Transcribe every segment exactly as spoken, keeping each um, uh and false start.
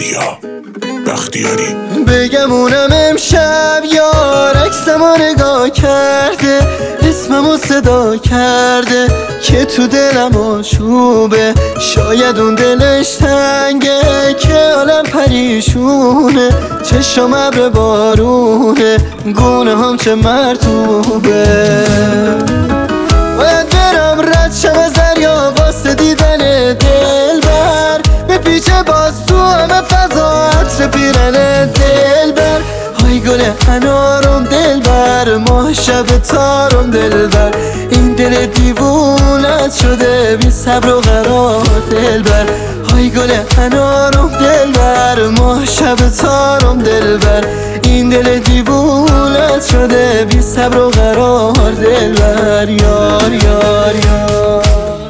پوریا بختیاری. بگم اونم امشب یار عکسمو نگاه کرده، اسممو صدا کرده که تو دلم آشوبه. شاید اون دلش تنگه که عالم پریشونه، چشم ابر بارونه، گونه هم چه مرطوبه. باید برم رد شم از دریا واسه دیدن دلبر، بپیچه باز تو همه فضا عطر پیرن دلبر. های گل انارم دلبر، ماه شب تارم دلبر، این دل دیوونت شده بی صبر و قرار دلبر. های گل انارم دلبر، ماه شب تارم دلبر، این دل دیوونت شده بی صبر و قرار دلبر. یار یار یار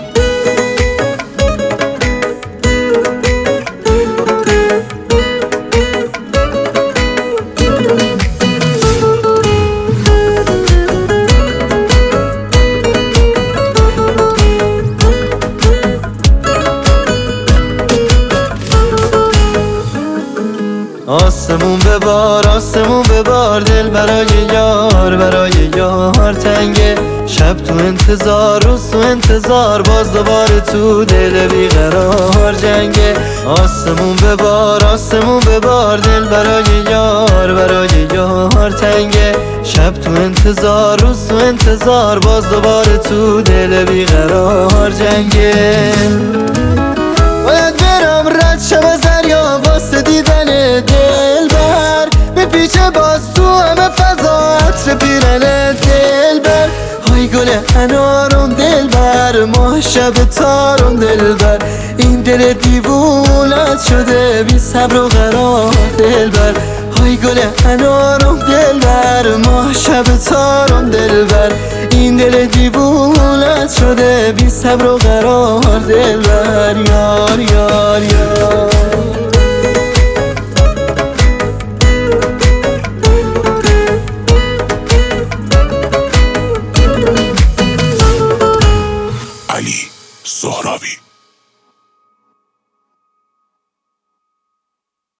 آسمون ببار آسمون ببار، دل برای یار برای یار تنگه. شب تو انتظار روز تو انتظار، باز دوباره تو دل بیقرار جنگه. آسمون ببار آسمون ببار، دل برای یار برای یار تنگه. شب تو انتظار روز تو انتظار، باز دوباره تو دل بیقرار جنگه. باید برم رد شم از دریا واسه دیدن دلبر، بپیچه باز تو همه فضا عطر پیرن دلبر. های گل انارم دلبر، ماه شب تارم دلبر، این دل دیوونت شده بی صبر و قرار دلبر. های گل انارم دلبر، ماه شب تارم دلبر، این دل دیوونت شده بی صبر و قرار دلبر. یار یار یار